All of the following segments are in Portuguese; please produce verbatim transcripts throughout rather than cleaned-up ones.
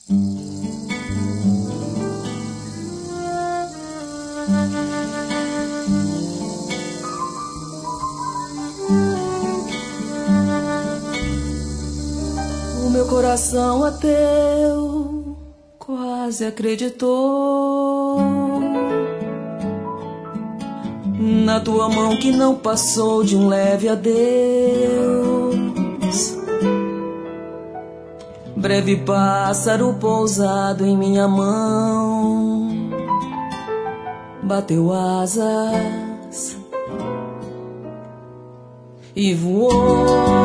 O meu coração ateu quase acreditou na tua mão que não passou de um leve adeus. Breve pássaro pousado em minha mão bateu asas e voou.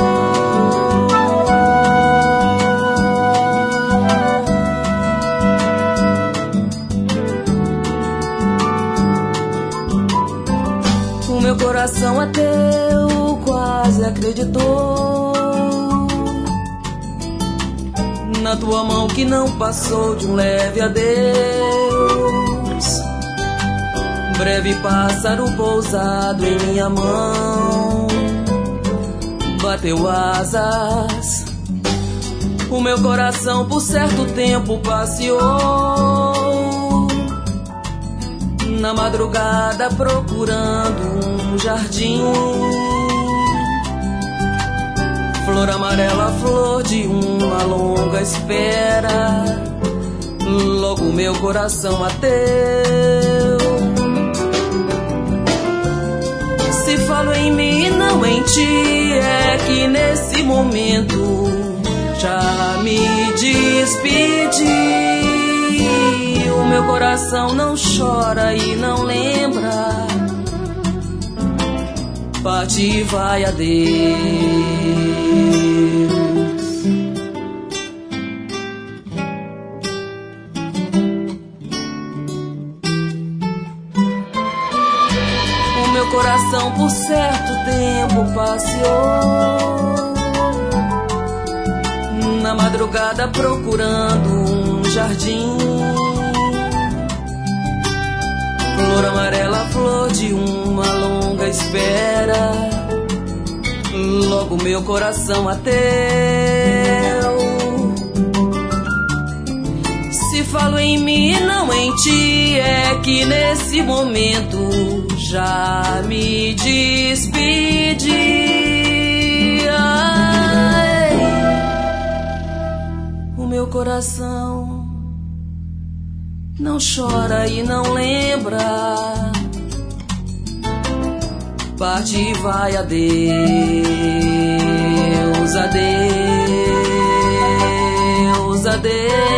Meu coração ateu quase acreditou na tua mão que não passou de um leve adeus. Breve pássaro pousado em minha mão bateu asas. O meu coração por certo tempo passeou na madrugada procurando um jardim, flor amarela, flor de uma longa espera. Logo meu coração ateu, se falo em mim e não em ti, é que nesse momento já me despedi. O meu coração não chora e não lembra, parte e vai, adeus. O meu coração por certo tempo passeou na madrugada procurando um jardim, flor amarela, flor de uma longa espera. Logo meu coração ateu, se falo em mim e não em ti, é que nesse momento já me despedi. Ai, o meu coração não chora e não lembra, parte e vai, adeus, adeus, adeus.